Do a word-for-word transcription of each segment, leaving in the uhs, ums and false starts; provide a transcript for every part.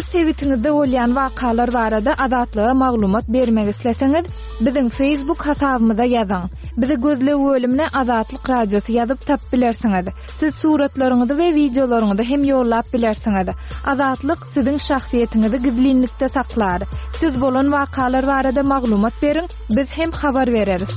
sewitinizde bolýan wakalar barada adatlyga maglumat bermek isleseňiz, biziň Facebook hasabymyza ýazyň. Bizi gözlep bölümine Azatlyk Radiosu ýazyp tap bilersiňiz. Siz suratlaryňyzy we videolaryňyzy hem ýollap bilersiňiz. Azatlyk siziň şahsiýetiniňizi gizlinlikde saklar. Siz bolan wakalar barada maglumat beriň, biz hem habar bereriz.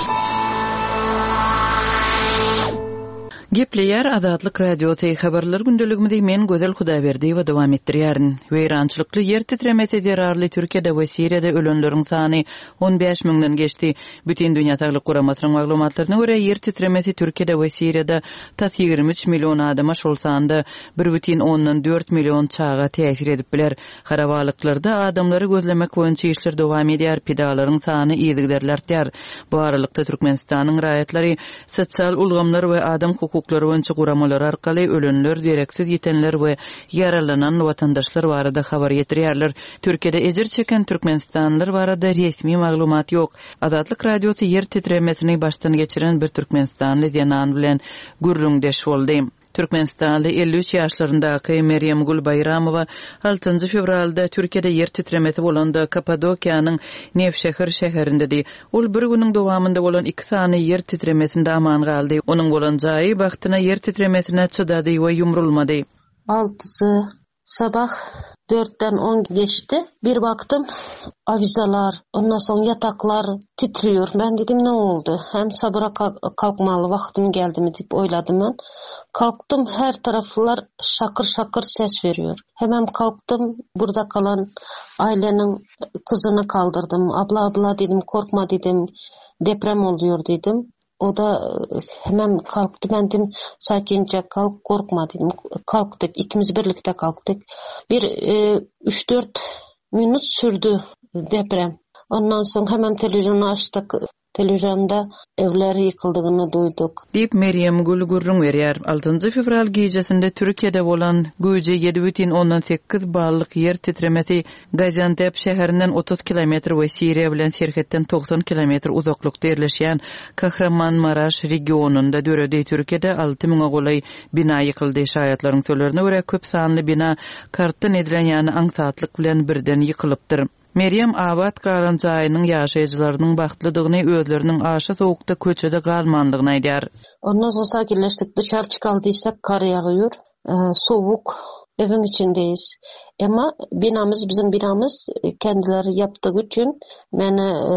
Gepleýär Azatlyk Radiosu habarlar gündeligimizde men Gözel Hudaýberdi we dowam etdirýärin. Weýrançylykly ýer titremesi zerarly Türkiýede we Siriýede ölenleriň sany on beş miňden geçdi. Bütün dünýä saglyk guramasynyň maglumatlaryna görä ýer titremesi Türkiýede we Siriýede ta ýigirme üç million adama şol sanda bir бүтүн ondan dört million çağa täsir edip biler. Harabalyklarda adamlary gözlemek boýunça işler dowam edýär, pedalaryň sany ýygdarlar. Bu aralykda Türkmenistanyň raýatlary sosial ulgamlar we adam hukuklary boýunça guramalar arkaly ölenler, direksiz ýetenler we yaralanan watandaşlar barada habar ýetirýärler. Türkiýede ejir çeken türkmenistanlylar barada resmi maglumat ýok. Azatlyk Radiosu ýer titremesini baştan geçiren bir türkmenistanly Zenan bilen gürrüňdeş boldy. Türkmenistanly elli üç ýaşlaryndaky Meryem Gul Bayramowa altynjy fevralda Türkiýede ýer titremesi bolanda Kapadokiýanyň Nevşehir şäherindedi. Ol bir güniň dowamında bolan iki sany ýer titremesinde aman galdy. Onuň bolan jaýy wagtyna ýer titremesine çydady we ýumrulmady. altısı sabah dörtten on geçti. Bir baktım avizalar, ondan sonra yataklar titriyor. Ben dedim ne oldu? Hem sabıra kalkmalı vaktim geldi mi deyip oyladım ben. Kalktım, her taraflar şakır şakır ses veriyor. Hemen kalktım, burada kalan ailenin kızını kaldırdım. Abla abla dedim, korkma dedim, deprem oluyor dedim. O da hemen kalktı. Ben dedim sakince kalk, korkma dedim. Kalktık. İkimiz birlikte kalktık. Bir e, üç dört minut sürdü deprem. Ondan sonra hemen televizyonu açtık. Televizyonda evler yıkıldığını duyduk. Deyip Meryem Gül gurrun berýär. altynjy fevral gecesinde Türkiýede bolan güýje yedi бүтүn ondan sekiz ballyk yer titremesi Gaziantep şäherinden otuz kilometr we Siriýa bilen Serhetden doksan kilometr uzaklykda ýerleşýän Kahramanmaraş regionunda döredi. Türkiýede alty miňe golay bina ýykyldy. Şaýatlaryň söýlerine görä köp sanly bina kartdan edilen ýani aňsatlyk bilen birden ýykylypdyr. Meryem Abad galan jaýynyň ýaşaýjylarynyň bagtlydygyny özleriniň aşa sowukda köçede galmandygyny aýdýar. Ondan sonra sakinleştik, dışarı çıkaldıysak kar yağıyor, ee, soğuk, evin içindeyiz. Ama binamız, bizim binamız kendileri yaptığı için beni e,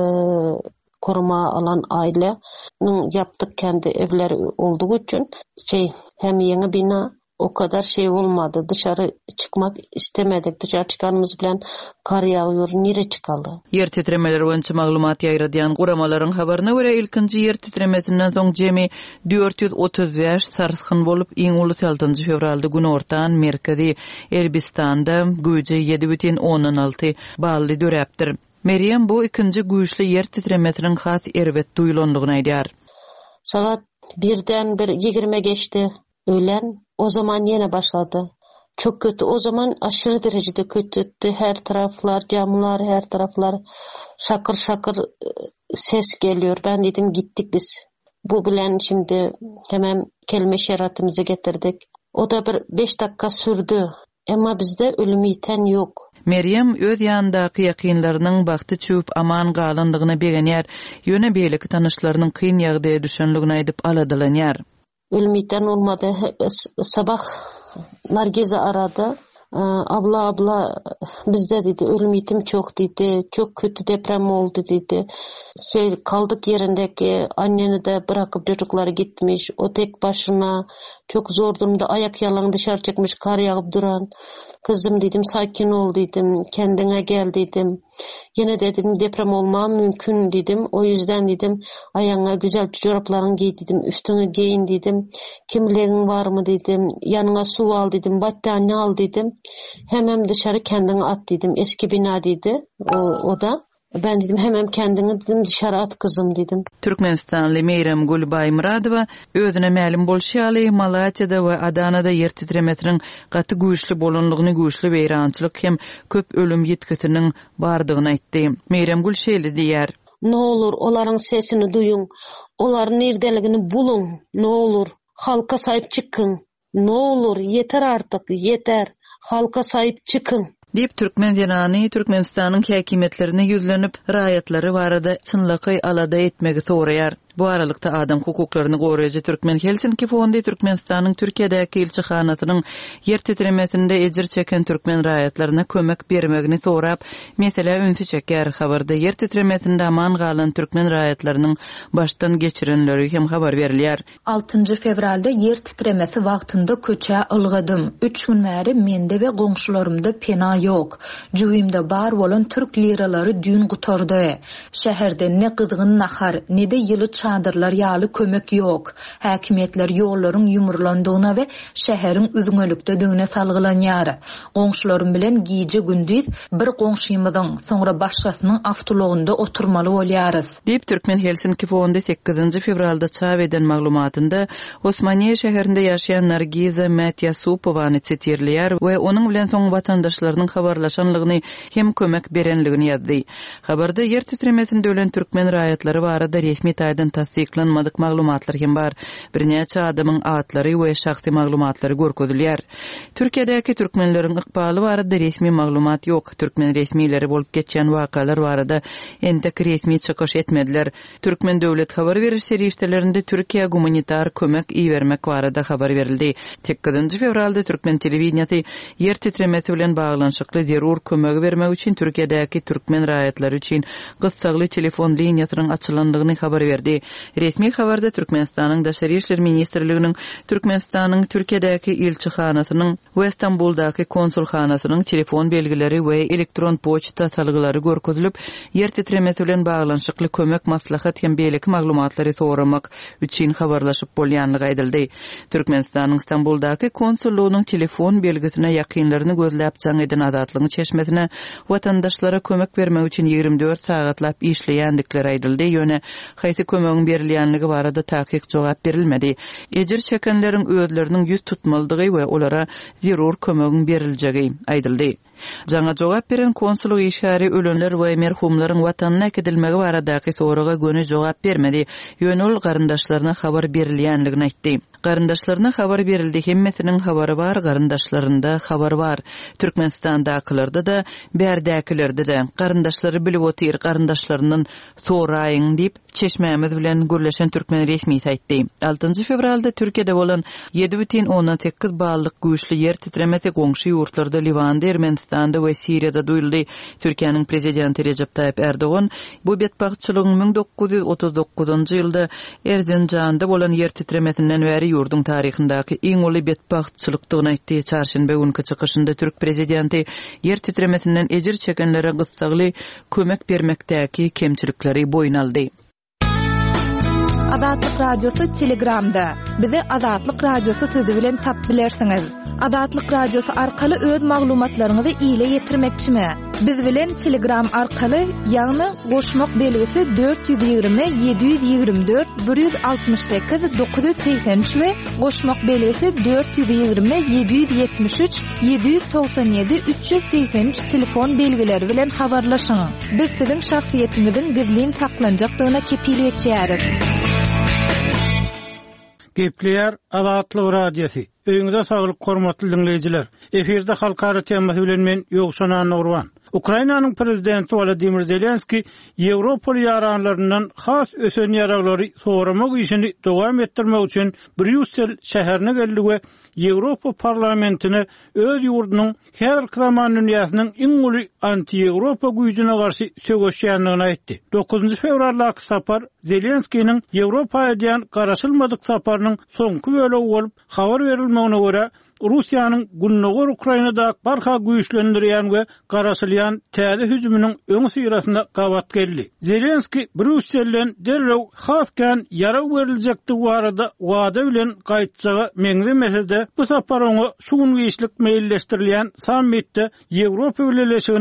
koruma alan ailenin yaptık kendi evleri olduğu için şey hem yeni bina o kadar şey olmadı. Dışarı çıkmak istemedik. Dışarı çıkanımız bilen kar yağıyor. Nire çıkalı? Yer titremeleri boýunça maglumat ýaýradýan guramalaryň habaryna görä ilkinji yer titremesinden soň jemi dört yüz otuz beş sarsyn bolup iň ulus altynjy fevralda gün ortan merkezi Elbistanda güýji yedi бүтүn ondan alty bally döräpdir. Meryem bu ikinji güýçli yer titremesiniň has erbet duýulandygyny aýdýar. Saat birden bir yigirme geçti öğlen. O zaman yine başladı. Çok kötü. O zaman aşırı derecede kötüydü. Her taraflar, camlar, her taraflar şakır şakır ses geliyor. Ben dedim gittik biz. Bu bilen şimdi hemen kelime şeratımızı getirdik. O da bir beş dakika sürdü. Ama bizde ölüm yiten yok. Meryem öz ýandaky ýakynlarynyň bagty çöp aman galandygyny begenýär. Ýöne beýleki tanışlarynyň kyn ýagdaýa düşenligini aýdyp aladylanýar. Ölmeyten olmadı. Sabah Nargize aradı. Abla abla bizde dedi ölmeyitim çok dedi. Çok kötü deprem oldu dedi. Şey kaldık yerindeki anneni de bırakıp çocukları gitmiş. O tek başına çok zor durumda ayak yalan dışarı çıkmış kar yağıp duran. Kızım dedim sakin ol dedim. Kendine gel dedim. Yine dedim deprem olma mümkün dedim. O yüzden dedim ayağına güzel çoraplarını giy dedim. Üstünü giyin dedim. Kimliğin var mı dedim. Yanına su al dedim. Battaniye al dedim. Hemen dışarı kendini at dedim. Eski bina dedi. O, o da. Ben dedim hemen kendini dedim dışarı at kızım dedim. Türkmenistanly Meryem Gul Bayramowa özüne ma'lum bolşaly Malatyada we Adanada yer titremesiniň gaty güýçli bolanlygyny güýçli beýrançylyk hem köp ölüm ýetkisiniň bardygyny aýtdy. Meryem Gul şeýle diýär. Ne olur olaryň sesini duyun. Olaryň nerdeligini bulun. Ne olur halka sahip çıkın. Ne olur yeter artık yeter. Halka sahip çıkın. Diýip Türkmen zenany Türkmenistanyň häkimetlerine ýüzlenip raýatlary barada çynlyky alada etmegi soraýar. Bu aralykda adam hukuklaryny goraýjy Türkmen Helsinki fondy Türkmenistanyň Türkiýedäki elçihanasynyň ýer titremesinde ejir çeken türkmen raýatlaryna kömek bermegini sorap, mesele ünsü çeker. Habarda ýer titremesinde aman galan türkmen raýatlarynyň başdan geçirenleri hem habar berilýär. altynjy fevralda ýer titremesi wagtynda köçä ılgydym. üç gün bäri mende we goňşularymda pena ýok. Jüwümde bar bolan türk liralary düň gutardy. Şäherde ne kızgın nahar, ne de ýyly çadırlar ýaly kömek ýok. Häkimetler ýollaryň ýumurlandygyna we şäheriň üzüňelikdegine salgylanýar. Goňşularym bilen giýje gündüz bir goňşymyzyň, soňra başgasynyň awtologunda oturmaly bolýarys. Diýip Türkmen Helsinki fondy sekizinji fevralda çap eden maglumatynda Osmaniýe şäherinde ýaşaýan Nargiza Matyasupowany çetirlýär we onuň bilen soň watandaşlarynyň habarlaşanlygyny hem kömek berenligini ýazdy. Habarda ýer titremesinde ölen türkmen raýatlary barada resmi taýdan tasdiklanmadyk maglumatlar hem bar. Birnäçe adamyň atlary we şahsy maglumatlary görkezilýär. Türkiýedäki türkmenleriň ykbaly barada resmi maglumat ýok. Türkmen resmileri bolup geçen wakalar barada entek resmi çykyş etmediler. Türkmen döwlet habar beriş serişdelerinde Türkiýe humanitar kömek iýermek barada habar berildi. sekizinji fevralda Türkmen telewizionyasy ýer titremesi bilen baglanşykly zerur kömegi bermek üçin Türkiýedäki türkmen raýatlary üçin gyssagly telefon liniýasynyň açylandygyny habar berdi. Resmi habarda Türkmenistanyň Daşary işler ministrliginiň Türkmenistanyň Türkiýedäki elçihanasynyň we Istanbuldaky konsulhanasynyň telefon belgileri we elektron poçta salgylary görkezilip, ýer titremesi bilen baglanşykly kömek maslahat hem beýleki maglumatlary soramak üçin habarlaşyp bolýanlygy aýdyldy. Türkmenistanyň Istanbuldaky konsullugynyň telefon belgisine ýakynlaryny gözläp jaň eden Azatlygyň çeşmesine watandaşlara kömek bermek üçin ýigirmi dört sagatlap işleýändikleri aýdyldy. Ýöne haýsy kömegiň berilýänligi barada taýyk jogap berilmedi. Ejir çekenleriň özleriniň ýüz tutmalydygy we olara zerur kömegiň beriljegi aýdyldy. Jaňa jogap beren konsullyk işgäri ölenler we merhumlaryň watanyna kedilmegi baradaky soraga göni jogap bermedi. Ýöne ol garyndaşlaryna habar berilýänligini aýtdy. Garyndaşlaryna habar berildi, hemmesiniň habary bar, garyndaşlarynda habar bar. Türkmenistandakylarda da, bärdäkilerde de garyndaşlary bilip otyr, garyndaşlaryndan soraýyn diýip çeşmemiz bilen gürleşen Türkmen resmi aýtdy. altynjy fevralda Türkiýede bolan ýedi бүтүn oňdan sekiz ballyk güýçli ýer titremesi goňşy ýurtlarda Liwanda, Ermenistanda we Siriýada duýuldy. Türkiýanyň prezidenti Recep Tayyip Erdogan bu betbagtçylygyň ming dokuz ýüz otuz dokuzunjy ýylda Erzinjanda bolan ýer titremesinden bäri ýurdun taryhyndaky iň uly betbagtçylykdygyny aýtdy. Çarşembe günkü çykyşynda Türk prezidenti ýer titremesinden ejir çekenlere gyssagly kömek bermekdäki kemçilikleri boýun aldy. Azatlyk radiosu Telegramda. Bizi Azatlyk radiosu sözi bilen tap bilersiňiz. Azatlyk radiosu arkaly öz maglumatlaryňyzy ýyla ýetirmekçimi? Biz bilen Telegram arkaly ýagny goşmak belgisi dört yüz ýygrimi ýedi yüz ýygrimi dört bir yüz altmış sekiz dokuz yüz seksen üç we goşmak belgisi dört yüz ýygrimi ýedi yüz ýetmiş üç ýedi yüz toksan ýedi üç yüz seksen üç telefon belgileri bilen habarlaşyň. Biz siziň şahsiýetiňiziň gizlin saklanjakdygyna kepil etýäris. Gepleýär Azatlyk radiosu. Öýüňize saglyk hormatly dinleýijiler. Eferde halkara temasy bilen men Ýogşan Nurwan. Ukrainanyň prezidenti Volodymyr Zelenski Ýewropa ýaranlaryndan has ösen ýaraglary soramak işini dowam etdirmek üçin Brüssel şäherine geldi we Ýewropa parlamentine öz ýurdunyň her klaman dünýäsiniň iň uly anti-Ýewropa güýjüne garşy sögüşýänligini aýtdy. dokuzunjy fevraldaky sapar Zelenskiň Ýewropaýa diýen garaşylmadyk saparynyň soňky bölegi bolup habar berilmegine görä Russiýanyň Günnogur Ukrainada barha güýçlendirýän we garaşylýan täze hüjüminiň öňü syrasynda gawat geldi. Zelenski Brüsselden derrew haskan ýara beriljekdi barada wada bilen gaýtjagy meňzemesede bu sapar oňa şuň güýçlik meýilleşdirilýän sammitde Ýewropa Birleşiginiň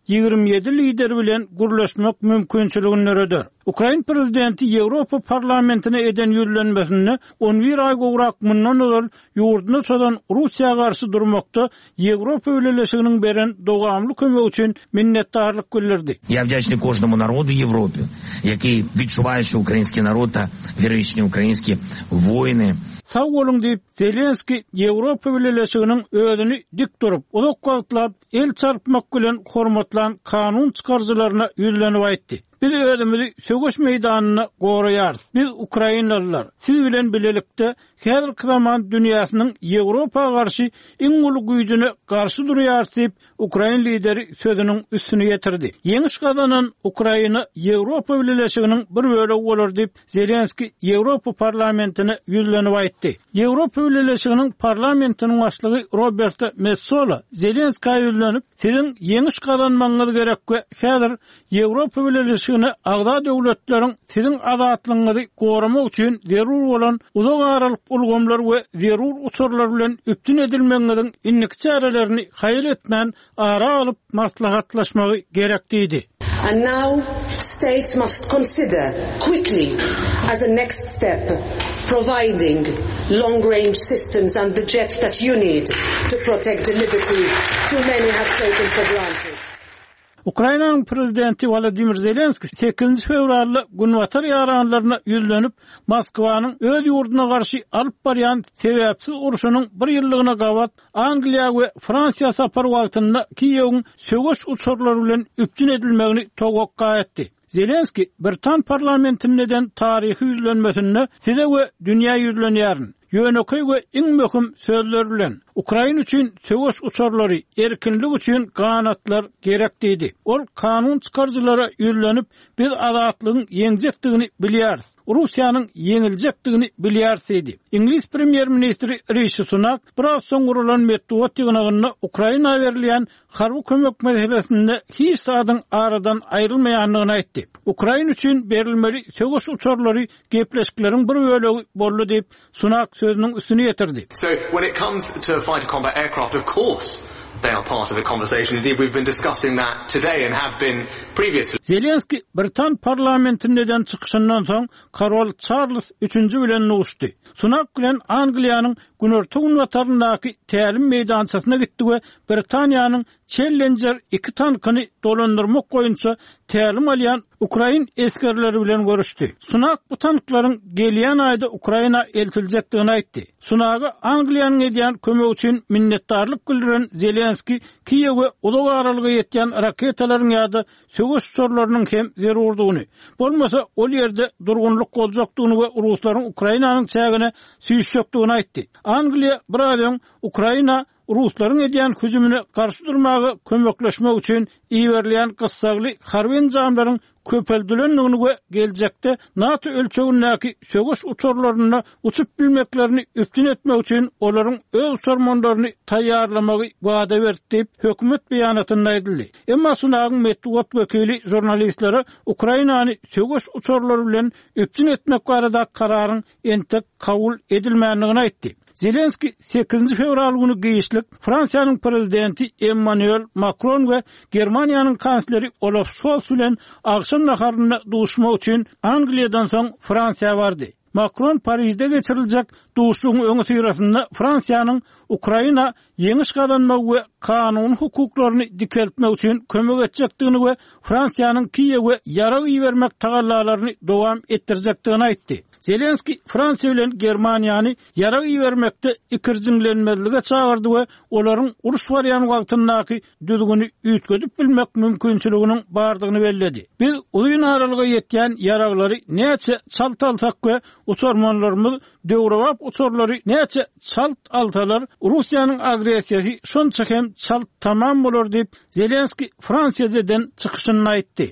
ýigirme ýedi lider bilen gurlaşmak mümkinçiligini örer. Ukraina prezidenti Ýewropa parlamentine eden ýüzlenmesini on bir ay gowrak mundan öňe ýurduna çadan Russiýa garşy durmakda Ýewropa ýöneliginiň beren dowamly kömegi üçin minnetdarlyk bildirdi. Я вдячний кожному народу Європи, який відчуває, що український народ та героїчні українські воїни. Sağ olun deyip Zelenski Ýewropa Birleşiginiň özüni dik durup, uzak wagtlap el çarpmak bilen hormatlan kanun çykarjylaryna ýüzlenip aýtdy. Biz özümizi sögüş meýdanyna goraýar. Biz Ukrainalılar, siz bilen bilelikde häzirki zaman dünýäsiniň Ýewropa garşy iň uly güýjüne garşy durýar diýip Ukraina lideri sözüniň üstüne getirdi. Ýeňiş gazanan Ukraina Ýewropa Birleşiginiň bir bölegi bolar diýip Zelenski Ýewropa parlamentine ýüzlenip aýtdy. Ýewropa Birleşiginiň parlamentiniň başlygy Roberta Metsola Zelenskiýa ýüzlenip, "Siziň ýeňiş gazanmaňyz gerek we häzir Ýewropa Birleşiginiň agda döwletleriň siziň azatlygyňyzy goramak üçin zerur bolan uzak aralyk ulgamlar we zerur uçurlar bilen üptün edilmeňiziň innik çarelerini haýyr etmän ara alyp maslahatlaşmagy gerek diýdi. And now states must consider quickly as a next step providing long-range systems and the jets that you need to protect the liberty too many have taken for granted. Ukrainanyň prezidenti Volodymyr Zelenski sekizinji fevralda günwatar ýaranlaryna ýüzlenip, Moskwanyň öz ýurduna garşy alyp barýan sebäpsiz uruşynyň bir ýyllygyna gabat Angliýa we Fransiýa sapar wagtynda Kiýewiň sögüş uçurlary bilen üpjün edilmegini togakka etdi. Zelenski Britan parlamentininden tarihi ýüzlenmesinde size we dünýä ýüzlenýäryn. Ýöneköy we iň möhüm sözler bilen Ukraina üçin sögüş uçurlary, erkinlik üçin ganatlar gerek diýdi. Ol kanun çykarjylara ýüzlenip, biz azatlygyň ýeňjekdigini bilýär. Russiýanyň ýeňiljekdigini bilýär diýdi. İngiliz premier ministri Rishi Sunak biraz soň gurulan medeniýet ýygynyna Ukraina berilýän harby kömek meselesinde hiç sadyň aradan aýrylmaýanlygyny aýtdy. Ukraina üçin berilmeli sögüş uçurlary gepleşikleriň bir bölegi boldy diýip Sunak sözüniň üstüne getirdi. So when it comes to fighter combat aircraft, of course they are part of the conversation. Indeed, we've been discussing that today and have been previously. Zelenski Britan parlamentininden çykyşyndan soň Karol Charles üçünji bilen nuşdy. Sunak bilen Angliýanyň günorta günwataryndaky tälim meýdançasyna gitdi we Britaniýanyň Challenger iki tankyny dolandyrmak goýunça tälim alýan Ukrain eskerleri bilen görüşdi. Sunak bu tanklaryň gelýän aýda Ukraina eltiljekdigini aýtdy. Sunagy Angliýanyň edýän kömegi üçin minnetdarlyk bildiren Zelenski Kiýewe uzak aralyga ýetýän raketalaryň ýa-da sögüş uçurlarynyň hem zerurdygyny, bolmasa ol ýerde durgunlyk boljakdygyny we ruslaryň Ukrainanyň çägine süýüşjekdigini aýtdy. Angliýa birazdan Ukraina Ruslaryň edýän hüjümine garşy durmagy kömekleşmek üçin iýerleýän gyssagly harby enjamlaryň köpeldilenligini we geljekde NATO ölçegindäki sögüş uçurlaryna uçup bilmeklerini üpjün etmek üçin olaryň öz uçurmanlaryny taýýarlamagy wada berdi diýip hökümet beýanatynda aýdyldy. Emma Sunagyň medeniýet wekili jurnalistlere Ukrainany sögüş uçurlary bilen üpjün etmek barada kararyň entek kabul edilmänligini aýtdy. Zelenski sekizinji fevral günü giýişlik Fransiýanyň prezidenti Emmanuel Macron we Germaniýanyň kansleri Olaf Scholz bilen akşam naharyna duşmak üçin Angliýadan soň Fransiýa bardy. Macron Parisde geçiriljek duşuň öňe syrasynda Fransiýanyň Ukraina ýeňiş gazanmak we kanun hukuklaryny dikeltmek üçin kömek etjekdigini we Fransiýanyň Kiýewe ýarag iýermek tagallalaryny dowam etdirjekdigini aýtdy. Zelenski Fransiýa bilen Germaniýany ýarag iýermekde ikirjinlenmezlige çağırdy we olaryň uruş barýan wagtyndaky düzgüni üýtgedip bilmek mümkinçiliginiň bardygyny belledi. Biz uýun aralyga ýetýän ýaraglary näçe çalt alsak we uçurmanlarymyz döwrewap uçurlary näçe çalt alsalar Russiýanyň agresiýasy şonça hem çalt tamam bolar diýip Zelenski Fransiýadan çykyşyny aýtdy.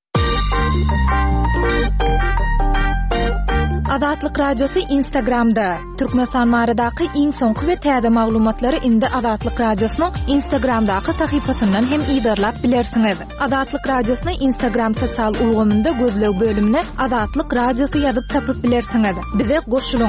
Azatlyk radiosu Instagramda. Türkmenistan maradaky iň soňky we täze maglumatlary indi Azatlyk radiosynyň Instagramdaky sahypasyndan hem ýydarlap bilersiňiz. Azatlyk radiosyny Instagram sosial ulgamynda gözleg bölümine Azatlyk radiosu ýazyp tapyp bilersiňiz. Bize goşulyň.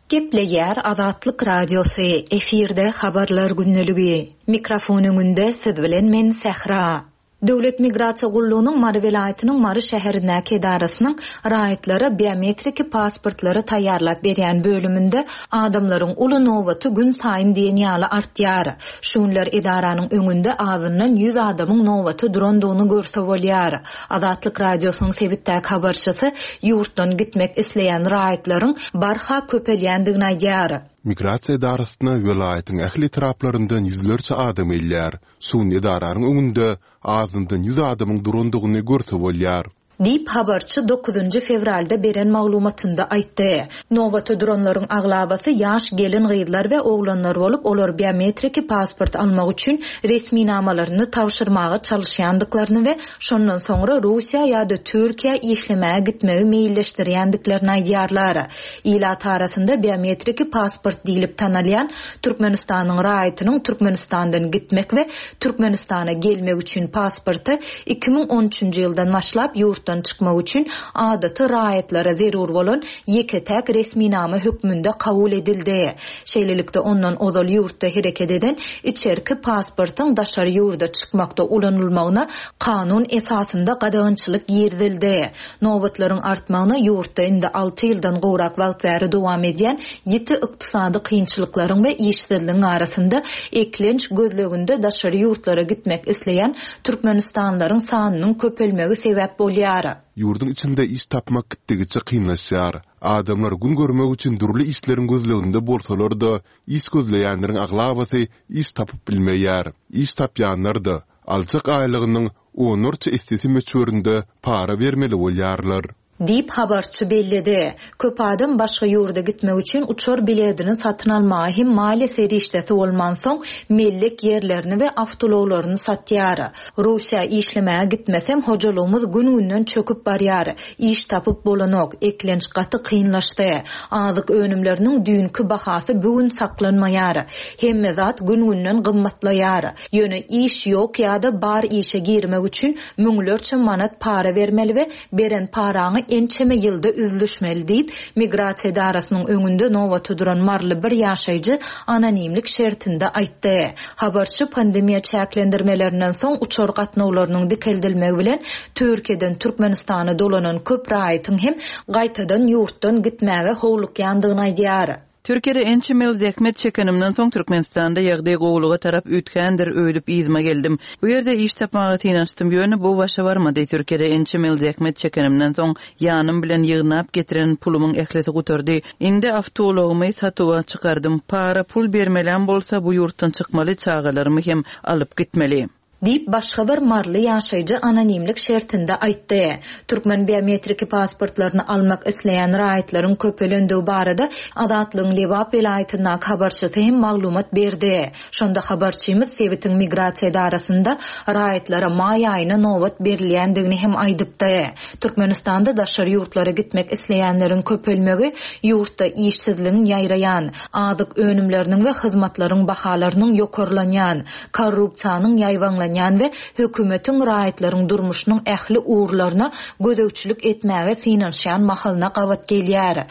Gepleyer Azatlyk Radiosu efirde habarlar günneligi. Mikrofonunda siz bilen men Sehra. Döwlet Migrasiýa Gullugynyň Mary welaýatynyň Mary şäherindäki edarasynyň raýatlary biometrik pasportlary taýýarlap berýän bölüminde adamlaryň uly nowaty gün saýyn diýen ýaly artýar. Şunlar edaranyň öňünde azyndan yüz adamyň nowaty durandygyny görse bolýar. Azatlyk Radiosynyň sebitdäki habarçysy ýurtdan gitmek isleýän raýatlaryň barha köpelýändigini aýdýar. Migrasiýa edarasyna welaýatyň ähli taraplaryndan yüzlerçe adam elýär. Sun edaranyň öňünde azyndan yüz adamyň durandygyny görse bolýar. Dip habarçy dokuzuncu fevralda beren maglumatynda aýtdy. Nowaty duranlaryň aglabasy ýaş gelin gyzlar we oglanlar bolup, olar biometrik pasport almak üçin resmi namalaryny tawşyrmagy çalyşýandyklaryny we şondan soňra Russiýa ýa-da Türkiýe işlemäge gitmegi meýilleşdirýändiklerini aýdýarlar. Ilat arasynda biometrik pasport diýilip tanalýan Türkmenistanyň raýatynyň Türkmenistandan gitmek we Türkmenistana gelmek üçin pasporty iki ming on üçünji ýyldan başlap ýurt çıkmak üçün adaty raýatlara zerur bolan ýeketäk resmi nama hökmünde kabul edildi. Şeýlelikde ondan ozal ýurtda hereket eden içerki pasportyň daşary ýurda çykmakda ulanylmagyna kanun esasynda gadagynçylyk ýerdildi. Nowatlaryň artmagyna ýurtda indi alty ýyldan gowrak wagt bäri dowam edýän ýeti ykdysady kynçylyklaryň we işsizligiň arasynda eklenç gözleginde daşary ýurtlara gitmek isleýän Türkmenistanlaryň sanynyň köpelmegi sebäp bolýar. Yurdun içinde iş tapmak gittigiçe kynlaşýar. Adamlar gün görmek üçin durly işleriň gözleginde bolsalar da, iş gözleýänleriň aglabasy iş tapyp bilmeýär. İş tapýanlar da alçak aýlygynyň onurça istisi meçöründe para bermeli bolýarlar. Dip habarçy bellidi. Köp adam başga ýurda gitmek üçin uçur biletini satyn almagy hem maliýe serişdesi bolman soň mellek ýerlerini we awtolawlaryny satýar. Russiýa işlemäge gitmesem hojalygymyz gün-günden çöküp barýar. İş tapyp bolanok, eklenç gaty kynlaşdy. Azyk önümleriniň dünkü bahasy bugün saklanmaýar. Hemme zat gün-günden gymmatlaýar. Ýöne iş ýok ýa-da bar işe girmek üçin müňlerçe manat para bermeli we beren paraňy ençeme ýylda üzlüşmeli diýip Migrasiýa edarasynyň öňünde nowaty duran marly bir ýaşaýjy anonimlik şertinde aýtdy. Habarçy pandemiýa çäklendirmelerinden soň uçur gatnawlarynyň dikeldilmegi bilen Türkiýeden Türkmenistana dolanan köp raýatyň hem gaýtadan ýurtdan gitmäge howlukýandygyny aýdýar. Türkiýede ençe mil zähmet çekenimden soň Türkmenistanda ýagdaý gowluga tarap ütkendir öýdüp izme geldim. Bu ýerde iş tapmagy tynançdym. Ýöne bu başa barmady. Türkiýede ençe mil zähmet çekenimden soň ýanym bilen ýygnap getiren pulumyň ählisi gutardy. Indi awtologymy satywa çykardym. Para pul bermelen bolsa bu ýurtdan çykmaly, çagalarmy hem alyp gitmeli. Dip başga bir marly ýaşaýjy anonimlik şertinde aýtdy. Türkmen biometrik pasportlaryny almak isleýän raýatlaryň köpelendiği barada Azatlygyň Lebap welaýatyna habarçysy hem maglumat berdi. Şonda habarçymyz Sebitiň Migrasiýa edarasynda raýatlara maý aýyna nowat berilýändigini hem aýdypdy. Türkmenistanda daşary ýurtlara gitmek isleýänleriň köpelmegi ýurtda işsizligiň ýaýraýan, adyk önümleriniň we hyzmatlaryň bahalarynyň ýokarlanýan, korrupsiýanyň ýaýwanlan we hökümetiň raýatlaryň durmuşynyň ähli uğurlaryna gözegçilik etmäge synanşan mahalyna gawat gelýär.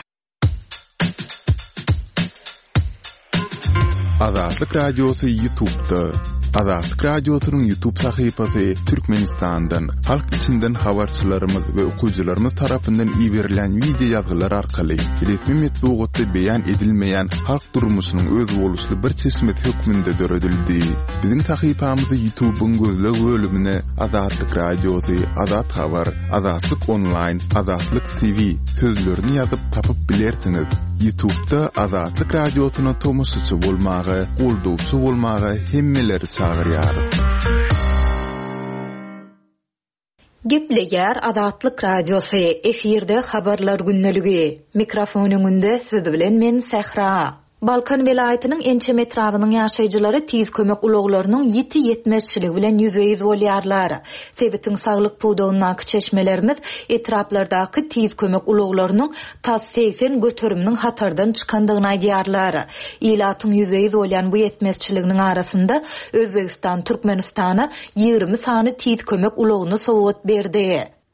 Azatlyk Radiosu YouTube'da. Azatlyk Radiosynyň YouTube sahypasy Türkmenistandan, halk içinden habarçylarymyz we okuyjylarymyz tarapyndan iýerilen video ýazgylar arkaly resmi metbuatda beýan edilmeýän halk durmuşynyň öz boluşly bir çeşmet hökmünde döredildi. Biziň sahypamyzy YouTube'un gözle bölümine Azatlyk Radiosu, Azat Habar, Azatlyk Online, Azatlyk T V sözlerini ýazyp tapyp bilersiňiz. YouTube'da Azatlyk Radiosyna tomoşaçy bolmagy, goldawçy bolmagy hemmeleri çağırýar. Gepleýär Azatlyk Radiosu efirde habarlar günneligi. Mikrofonyňynda siz bilen men Sehra. Balkan welaýatynyň ençem etrawynyň ýaşaýjylary tiz kömek ulaglarynyň ýeti ýetmezçiligi bilen ýüzüýiz bolýarlar. Sebitiň saglyk puwdagyny çeşmelerimiz etraplardaky tiz kömek ulaglarynyň tas seksen götürüminiň hatardan çykandygyny aýdýarlar. Ilatyň ýüzüýiz bolýan bu ýetmezçiliginiň arasynda Özbegistan Türkmenistana ýygrimi sany tiz kömek ulagyny sowat berdi.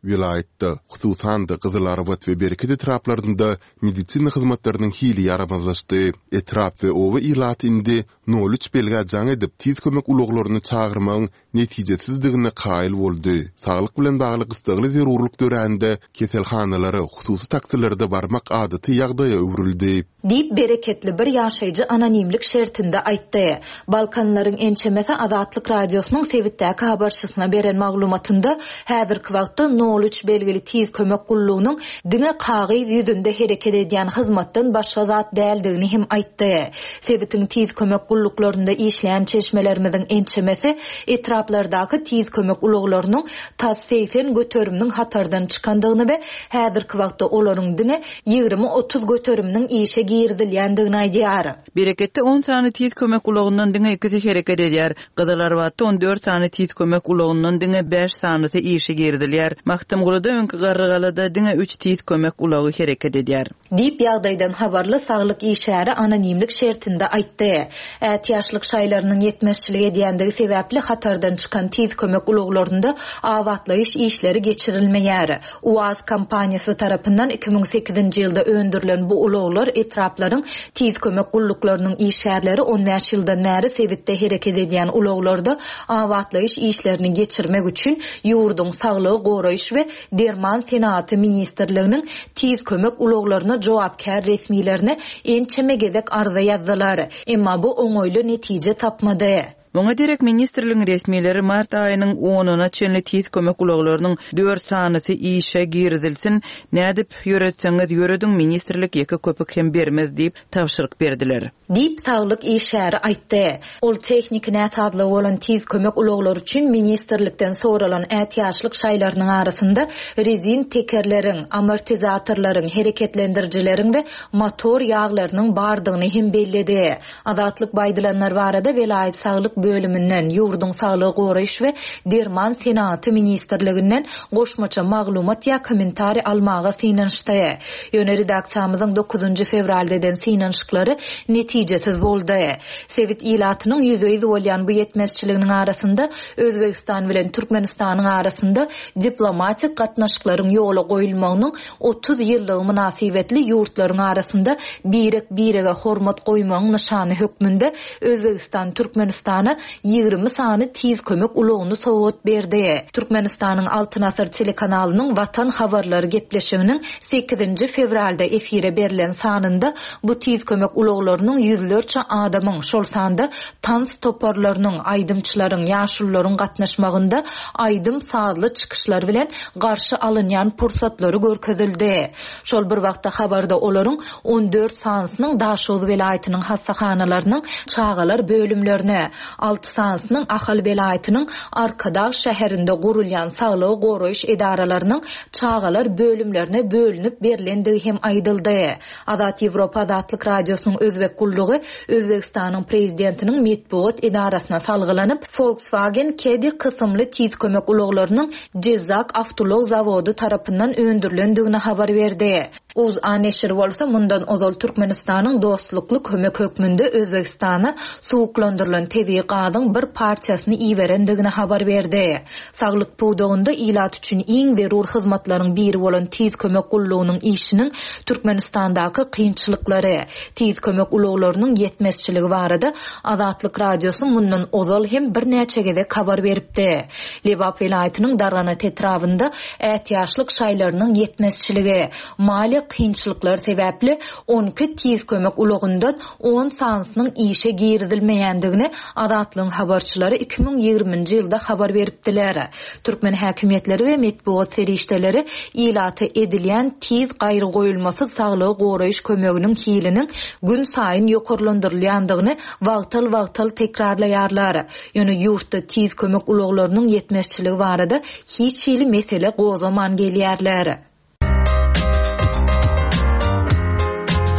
vilayetde, hususan da Gyzylarbat we Bereket etraplarynda medisina hyzmatlarynyň hili yaramazlaşdy. Etrap we owa ilat indi nol üç belge jaň edip tiz kömek uluglaryny çağırmagyň netijesizdigine qaýyl boldy. Saglyk bilen bagly gysgaly zerurluk döräňinde keselhanalary hususy taksirlerde barmak adaty ýagdaýa öwrüldi. Dip bereketli bir ýaşaýjy anonimlik şertinde aýtdy. Balkanlaryň ençemesi Azatlyk radiosynyň sebitdäki habarçysyna beren maglumatynda häzirki wagtda nol üç belgili tiz kömek gullugynyň diňe qagyz ýüzünde hereket edýän hyzmatdan başga zat däldigini hem aýtdy. Sebitiň tiz kömek gulluklarynda işleýän çeşmelerimiziň ençemesi etraplardaky tiz kömek uluglarynyň tassysen götörümniň hatardan çykandygyny we häzirki wagtda olaryň diňe ýygrimi otuz götörümniň işe girdilýändigini aýdýar. Bereketde on sany tiz kömek ulugyndan diňe iki hereket edýär. Gyzylarbatda on dört sany tiz kömek ulugyndan diňe beş sanysy işe girdilýär. Maktamgulada öňkü garrygalada diňe üç tiz kömek ulugy hereket edýär. Dip ýagdaýdan habarly saglyk işäri anonimlik şertinde aýtdy. Ätiýaşlyk şaýlarynyň ýetmezçilik edýändigi sebäpli hatardan çykan tiz kömek uluglarynda awatlaýyş işleri geçirilmeýär. U A Z kampaniýasy tarapyndan iki bin sekizinji ýylda öndürilen bu uluglar etraplaryň tiz kömek gulluklarının işärleri on beş ýyldan bäri sebitde hereket edýän uluglarda awatlaýyş işlerini geçirmek üçin ýurduň saglygy goraýyş we derman senaty ministrliginiň tiz kömek uluglaryna jogapkär resmilerine ençeme gezek arza ýazdylar. Emma bu oňoýly netije tapmady. Muňa derek ministrligiň resmileri mart aýynyň onuna çenli tiz kömek uluglarynyň dört sanysy işe girdilsin, nädip ýöretseňiz ýörediň ministrlik ýeke köpük hem bermez diýip tapşyryk berdiler. Dip saglyk işäri aýtdy. Ol tehnik näsadly bolan tiz kömek uluglary üçin ministrlikden soralan ätiýaşlyk şaýlarynyň arasynda rezin tekerleriň, amortizatorlaryň, hereketlendirjileriň we motor ýağlarynyň bardygyny hem belledi. Azatlyk baýdylanlar barada velayet saglyk bölümünden ýurduň saglygy goraýyş we derman senaty ministrliginden goşmaça maglumat ýa kommentari almaga synanyşdy. Ýöne redaksiýamyzyň dokuzunji fevralda eden synanyşyklary netijesiz boldy. Sebit ilatynyň ýüzüýiz bolýan bu ýetmezçiliginiň arasynda Özbegistan bilen Türkmenistanyň arasynda diplomatik gatnaşyklaryň ýola goýulmagynyň otuz ýyllygy münasibetli ýurtlaryň arasynda birek birege hormat goýmagyň nyşany hökmünde Özbegistan Türkmenistana ýygrimi sany tiz kömek ulugyny sowgat berdi. Türkmenistanyň Altyn Asr telekanalynyň Watan habarlary gepleşiginiň sekizinji fevralda efire berilen sanynda bu tiz kömek uluglarynyň ýüzlerçe adamyň şol sanda tans toparlarynyň, aýdymçylaryň, ýaşullaryň gatnaşmagynda aýdym sazly çykyşlar bilen garşy alynýan pursatlary görkezildi. Şol bir wagtda habarda olaryň on dört sansynyň Daşoz welaýatynyň hassahanalarının çağalar bölümlerine, altı sansynyň Ahal welaýatynyň Arkadaş şäherinde gurulýan saglygy goraýyş edaralarynyň çağalar bölümlerine bölünip berilendigi hem aýdyldy. Azat Ýewropa Azatlyk radiosynyň özbek gullugy Özbegistanyň prezidentiniň medpuat edarasyna salgylanyp Volkswagen Kedi kysymly tiz kömek uluglarynyň Jezak Avtolog zawody tarapyndan öndürilendigini habar berdi. Uz A neşir bolsa mundan ozal Türkmenistanyň dostlukly kömek hökmünde Özbegistana suwuklandyrylan tebii gazyň bir partiýasyny iýerendigini habar berdi. Saglyk puwdugynda ilat üçin iň zerur hyzmatlaryň biri bolan tiz kömek gullugynyň işiniň Türkmenistandaky kynçylyklary, tiz kömek uluglarynyň ýetmezçiligi barada Azatlyk radiosy mundan ozal hem bir näçe gede habar beripdi. Lebap welaýatynyň Dargana tetrawynda ätiýaşlyk şaýlarynyň ýetmezçiligi, mali kynçylyklar sebäpli on iki tiz kömek ulugyndan on sansynyň işe girdilmeýändigini Azatlyň habarçylary iki bin ýygrimiňji ýylda habar beripdiler. Türkmen häkimetleri we medpuat serişdeleri ilaty edilýän tiz gaýry goýulmasy saglygy goraýyş kömeginiň hiliniň gün saýyn ýokarlandyrylýandygyny wagtal-wagtal tekrarlaýarlar. Ýöne ýurtda tiz kömek uluglarynyň ýetmezçiligi barada hiç hili mesele gozaman gelýärler.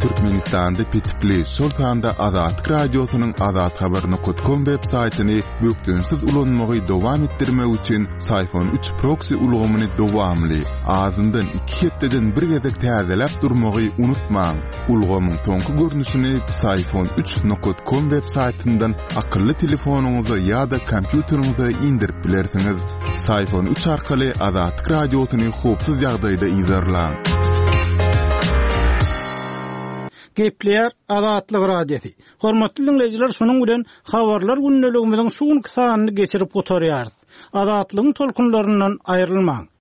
Türkmenistan'da petipli şol sanda Azatlyk Radiosynyň azat habar nokta com web saytyny bökdünsiz ulanmagy dowam etdirmek üçin Sayfon üç proxy ulgamyny dowamly azyndan iki hepdeden bir gezek täzelep durmagy unutmaň. Ulgamyň soňky görnüşini Sayfon üç nokta com web saytyndan akylly telefonuňyza ýa-da kompýuteriňize indirip bilersiňiz. Sayfon üç arkaly Azatlyk Radiosyny hopsuz ýagdaýda izlerläň. Gepler Azatlyk Radiosi. Hormatly dinleyijiler, şunuň bilen habarlar günneligimiziň şuň kysanyny geçirip oturýarys. Azatlygyň tolkunlaryndan aýrylmaň.